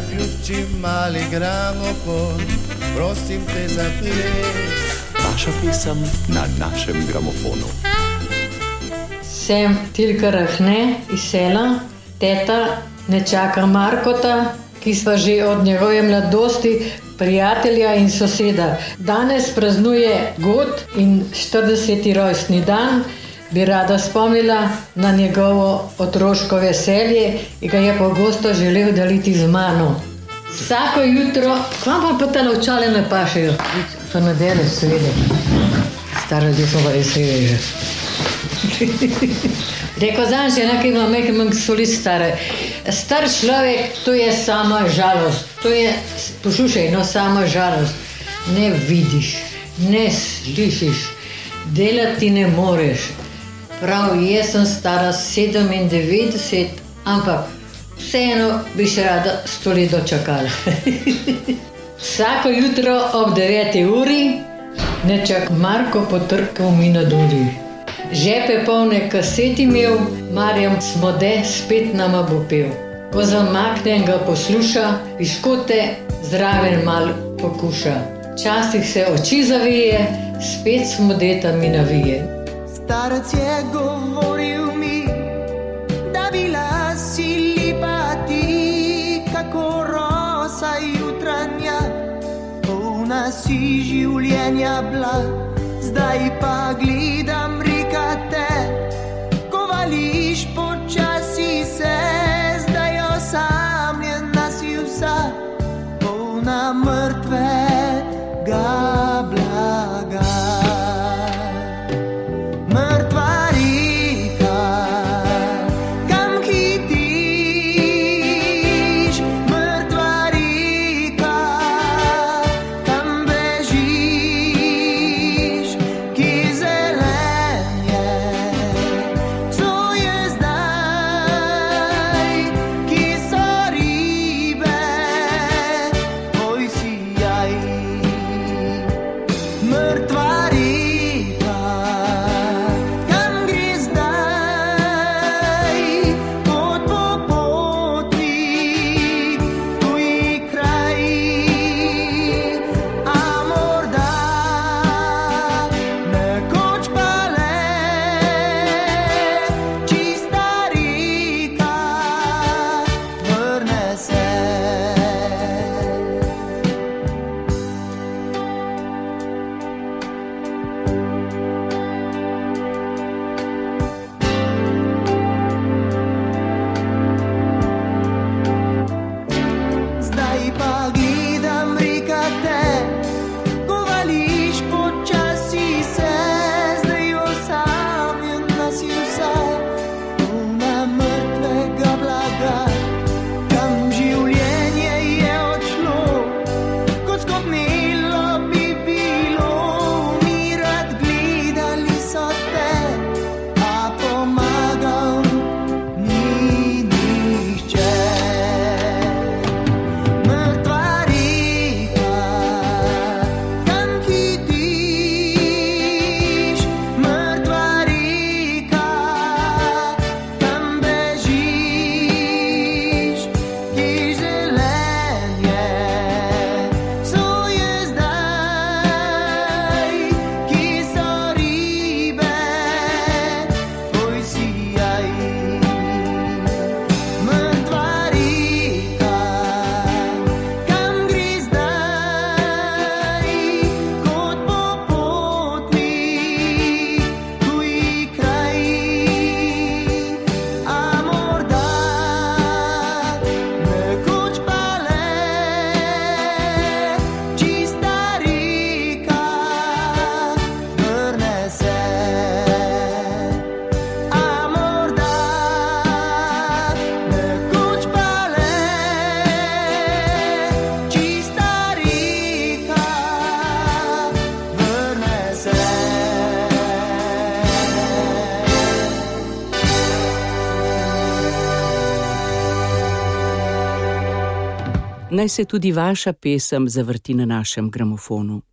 zaključi mali gramofon, prosim te zaples. Vaša pesem na našem gramofonu. Sem Tilka Rahne iz sela, teta nečaka Markota, ki sva že od njegove mladosti prijatelja in soseda. Danes praznuje god in 40. rojstni dan, bi rada spomnila na njegovo otroško veselje in ga je pogosto želel deliti z mano. Vsako jutro, kvam pa tale očale ne pašejo? Pa nadele seveda. Stara ljudje smo pa res reže. Rekel znam že nekaj ima mehko solist stare. Star človek, to je sama žalost. To je, poslušaj, no sama žalost. Ne vidiš, ne slišiš, delati ne moreš. Prav, jaz sem stara 97, ampak vseeno bi še rada 100 let dočakala. Vsako jutro ob 9. uri nečak Marko potrkal mi na duri. Žepe polne kaset imel, Marjam Smode spet nama bo pel. Ko zamaknem ga posluša, piškote zraven mal pokuša. Včasih se oči zavije, spet Smodeta mi navije. Starec je govoril mi, da bila si lepa ti, kako rosa jutranja, polna si življenja bila, zdaj pa gledam reka te, ko vališ počasi se, zdaj osamljena si vsa, polna mrtvega blaga. Naj se tudi vaša pesem zavrti na našem gramofonu.